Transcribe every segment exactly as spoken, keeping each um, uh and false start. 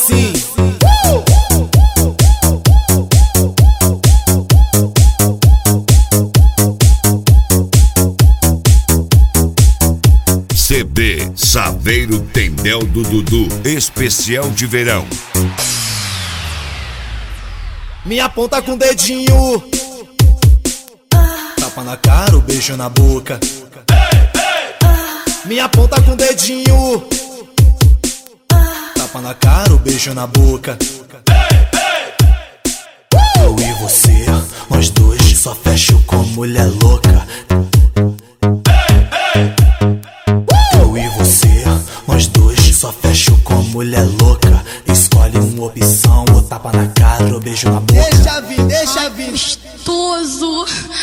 assim. C D Saveiro Tendel do Dudu, especial de verão. Me aponta com o dedinho, tapa na cara, o beijo na boca. Me aponta com o dedinho, tapa na cara, o beijo na boca. Eu e você, nós dois, só fecho com mulher louca. Eu e você, nós dois, só fecho com mulher louca. Escolhe uma opção, ou tapa na cara, ou beijo na boca. Deixa vir, deixa vir. Gostoso.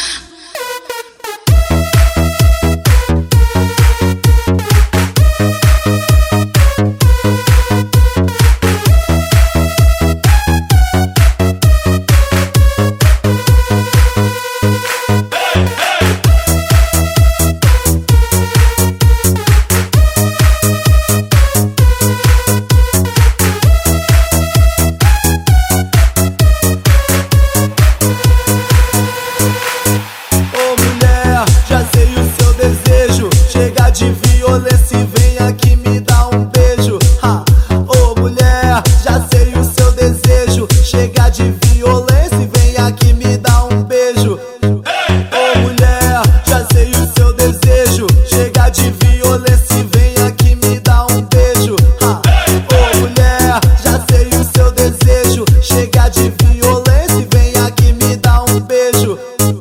De violência e vem aqui me dar um beijo. Ha! Ô mulher, já sei o seu desejo. Chega de violência e vem aqui me dar um beijo. Ô mulher, já sei o seu desejo. Chega de violência e vem aqui me dar um beijo. Ha! Ô mulher, já sei o seu desejo. Chega de violência e vem aqui me dar um beijo.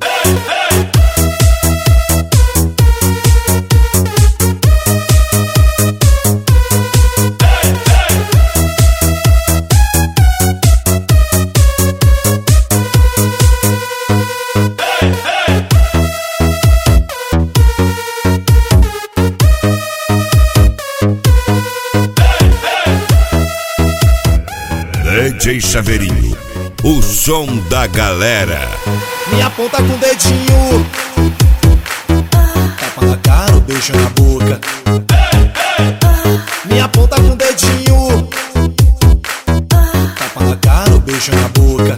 D J Saveirinho, o som da galera. Me aponta com o dedinho, tapa na cara, o beijo na boca. Me aponta com o dedinho, tapa na cara, o beijo na boca.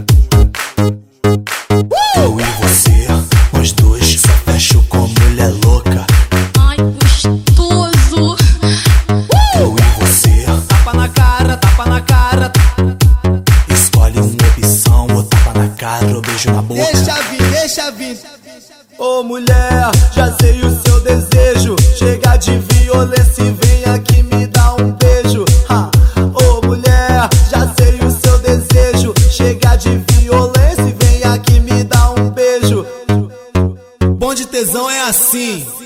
Eu e você, nós dois, só fecho com mulher louca. Ai, gostoso. Eu e você, tapa na cara, tapa na cara. Escolhe uma opção, ou tapa na cara, ou beijo na boca. Deixa vir, deixa vir. Ô mulher, já sei o seu desejo. Chega de violência e vem aqui me dar um beijo. Ha! Ô mulher, já sei o seu desejo. Chega de violência e vem aqui me dar um beijo. Bom de tesão é assim.